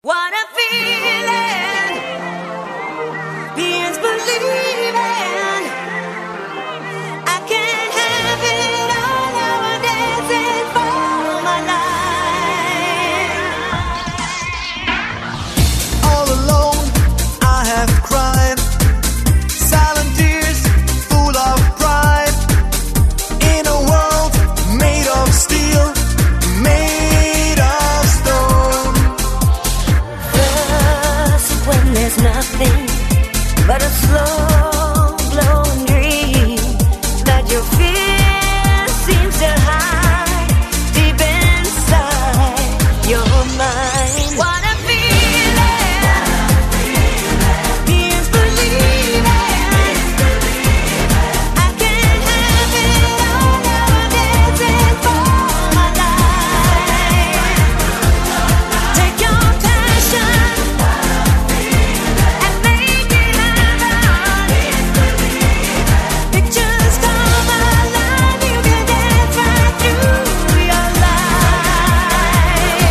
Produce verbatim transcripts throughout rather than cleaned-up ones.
What a feeling, is believing. I can't have it all, now I'm dancing for my life. All alone, I have cried, silent tears, full of pride, in a world made of steel, made of stone. First, when there's nothing but a slow glowing dream that your fear seems to hide deep inside your mind. What a feeling, is believing. I can't have it all, now I'm dancing for my life. Take your passion and make it alive. Pictures come alive, you can dance right through your life.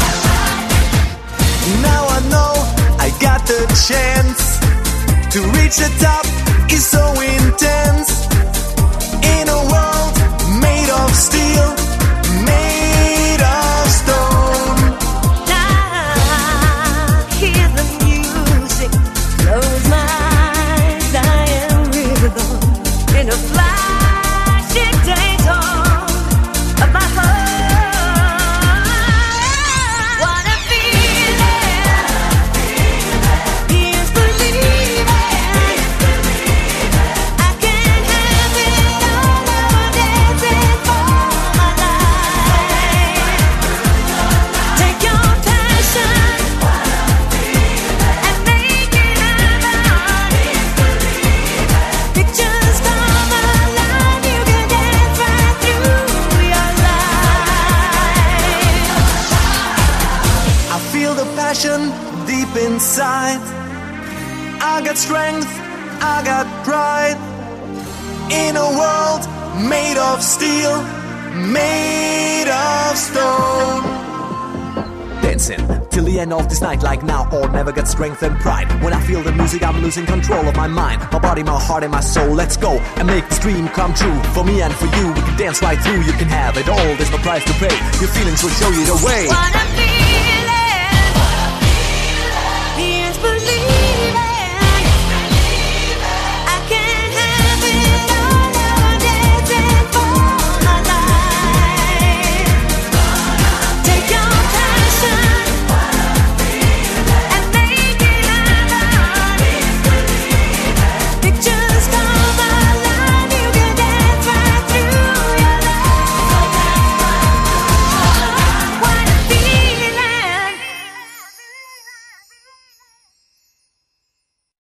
Now I know I got the chance to reach the top, is so intense. In a world made of steel, made of stone. Now hear the music, close my eyes, I am rhythm in a flashing daytone of my heart. What a feeling, is believing. I can't have it all, now I'm dancing for my life. Take your passion and make it alive. Pictures come alive, you can dance right through your life. I feel the passion deep inside. I got strength, I got pride. In a world made of steel, made of stone. Dancing till the end of this night, like now or never, get strength and pride. When I feel the music, I'm losing control of my mind, my body, my heart, and my soul. Let's go and make this dream come true. For me and for you, we can dance right through. You can have it all, there's no price to pay. Your feelings will show you the way. What a feeling.